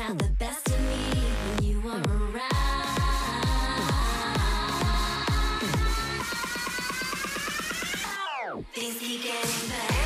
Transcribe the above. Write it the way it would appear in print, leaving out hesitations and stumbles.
have the best of me when you are around. Things keep getting better.